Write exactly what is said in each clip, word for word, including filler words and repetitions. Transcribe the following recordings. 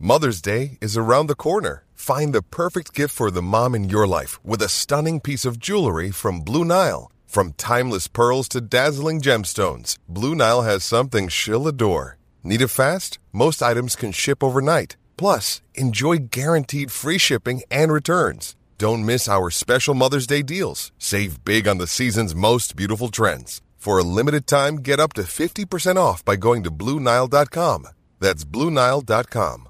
Mother's Day is around the corner. Find the perfect gift for the mom in your life with a stunning piece of jewelry from Blue Nile. From timeless pearls to dazzling gemstones, Blue Nile has something she'll adore. Need it fast? Most items can ship overnight. Plus, enjoy guaranteed free shipping and returns. Don't miss our special Mother's Day deals. Save big on the season's most beautiful trends. For a limited time, get up to fifty percent off by going to Blue Nile dot com. That's Blue Nile dot com.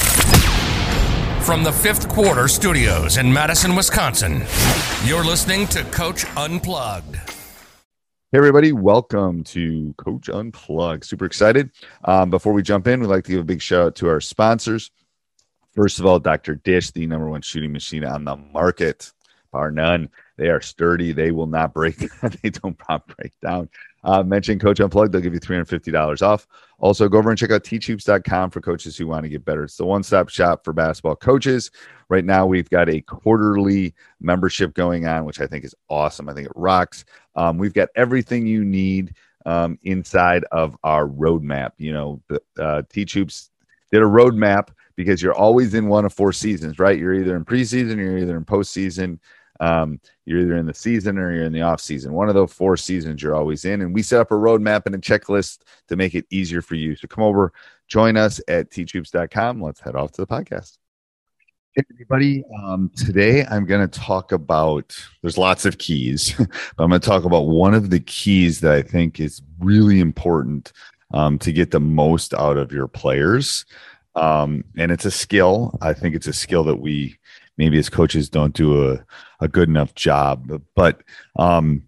From the Fifth Quarter Studios in Madison, Wisconsin, you're listening to Coach Unplugged. Hey, everybody. Welcome to Coach Unplugged. Super excited. Um, before we jump in, we'd like to give a big shout out to our sponsors. First of all, Doctor Dish, the number one shooting machine on the market, bar none. They are sturdy. They will not break. They don't break down. Uh, mention Coach Unplugged. They'll give you three hundred fifty dollars off. Also, go over and check out teach hoops dot com for coaches who want to get better. It's the one-stop shop for basketball coaches. Right now, we've got a quarterly membership going on, which I think is awesome. I think it rocks. Um, we've got everything you need um, inside of our roadmap. You know, the, uh, Teach Hoops did a roadmap because you're always in one of four seasons, right? You're either in preseason, you're either in postseason. Um, you're either in the season or you're in the off season. One of those four seasons you're always in. And we set up a roadmap and a checklist to make it easier for you. So come over, join us at teach hoops dot com. Let's head off to the podcast. Hey, everybody. Um, today I'm going to talk about, there's lots of keys, but I'm going to talk about one of the keys that I think is really important um, to get the most out of your players. Um, and it's a skill. I think it's a skill that we maybe as coaches don't do a, a good enough job, but, um,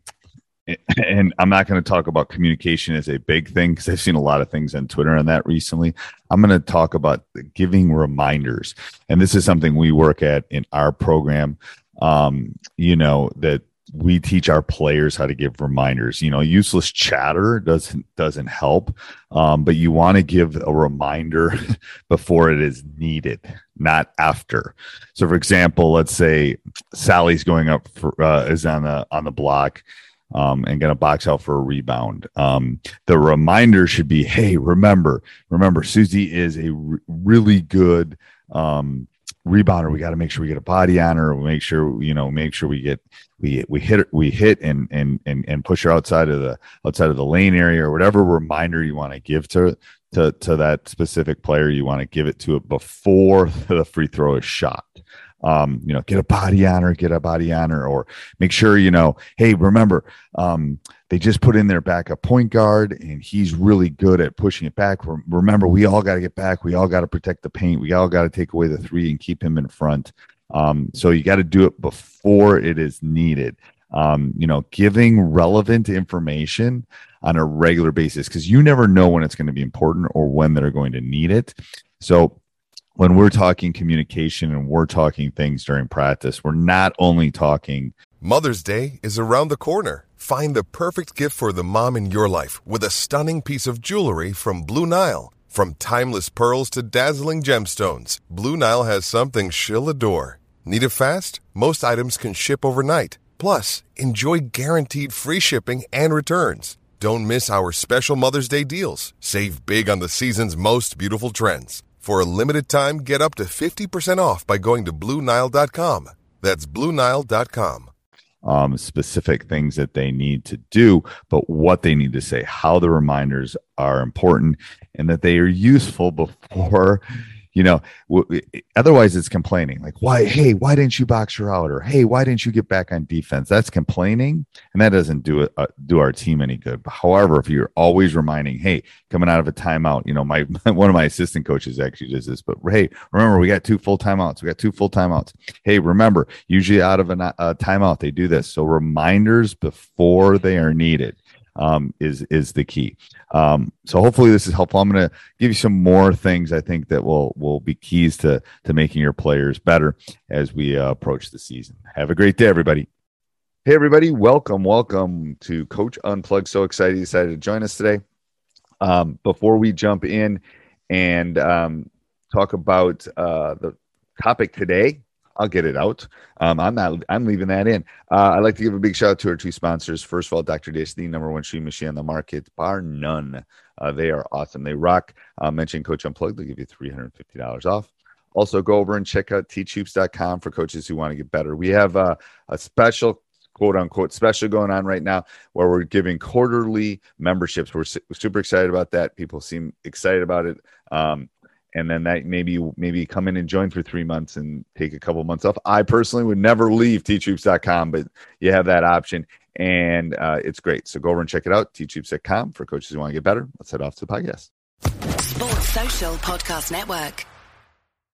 and I'm not going to talk about communication as a big thing because I've seen a lot of things on Twitter on that recently. I'm going to talk about giving reminders. And this is something we work at in our program. Um, you know, that we teach our players how to give reminders. You know, useless chatter doesn't doesn't help, um, but you want to give a reminder before it is needed, not after. So, for example, let's say Sally's going up for uh, is on the on the block um, and going to box out for a rebound. Um, the reminder should be, "Hey, remember, remember, Susie is a r- really good." Um, rebounder. We got to make sure we get a body on her. We make sure, you know, make sure we get, we, we hit, we hit and, and, and, and push her outside of the, outside of the lane area or whatever reminder you want to give to, to, to that specific player. You want to give it to it before the free throw is shot. Um, you know, get a body on her, get a body on her, or make sure, you know, hey, remember, um, they just put in their backup point guard and he's really good at pushing it back. Remember, we all got to get back. We all got to protect the paint. We all got to take away the three and keep him in front. Um, so you got to do it before it is needed. Um, you know, giving relevant information on a regular basis, because you never know when it's going to be important or when they're going to need it. So when we're talking communication and we're talking things during practice, we're not only talking. Mother's Day is around the corner. Find the perfect gift for the mom in your life with a stunning piece of jewelry from Blue Nile. From timeless pearls to dazzling gemstones, Blue Nile has something she'll adore. Need it fast? Most items can ship overnight. Plus, enjoy guaranteed free shipping and returns. Don't miss our special Mother's Day deals. Save big on the season's most beautiful trends. For a limited time, get up to fifty percent off by going to Blue Nile dot com. That's Blue Nile dot com. Um, specific things that they need to do, but what they need to say, how the reminders are important, and that they are useful before, you know, w- otherwise it's complaining. Like, why, hey, why didn't you box her out? Or, hey, why didn't you get back on defense? That's complaining, and that doesn't do it, uh, do our team any good. However, if you're always reminding, hey, coming out of a timeout, you know, my one of my assistant coaches actually does this, but hey, remember, we got two full timeouts. We got two full timeouts. Hey, remember, usually out of a, a timeout, they do this. So reminders before they are needed. Um, is is the key. Um, so hopefully this is helpful. I'm going to give you some more things I think that will will be keys to to making your players better as we uh, approach the season. Have a great day, everybody. Hey, everybody. Welcome, welcome to Coach Unplugged. So excited you decided to join us today. Um, before we jump in and um, talk about uh, the topic today, I'll get it out. Um, I'm not. I'm leaving that in. Uh, I'd like to give a big shout out to our two sponsors. First of all, Doctor Dish, the number one shooting machine on the market, bar none. Uh, they are awesome. They rock. Uh, mention Coach Unplugged. They'll give you three hundred fifty dollars off. Also, go over and check out teach hoops dot com for coaches who want to get better. We have uh, a special, quote unquote, special going on right now where we're giving quarterly memberships. We're su- super excited about that. People seem excited about it. Um, and then that maybe maybe come in and join for three months and take a couple months off. I personally would never leave teach hoops dot com, but you have that option. And uh, it's great. So go over and check it out, teach hoops dot com for coaches who want to get better. Let's head off to the podcast. Sports Social Podcast Network.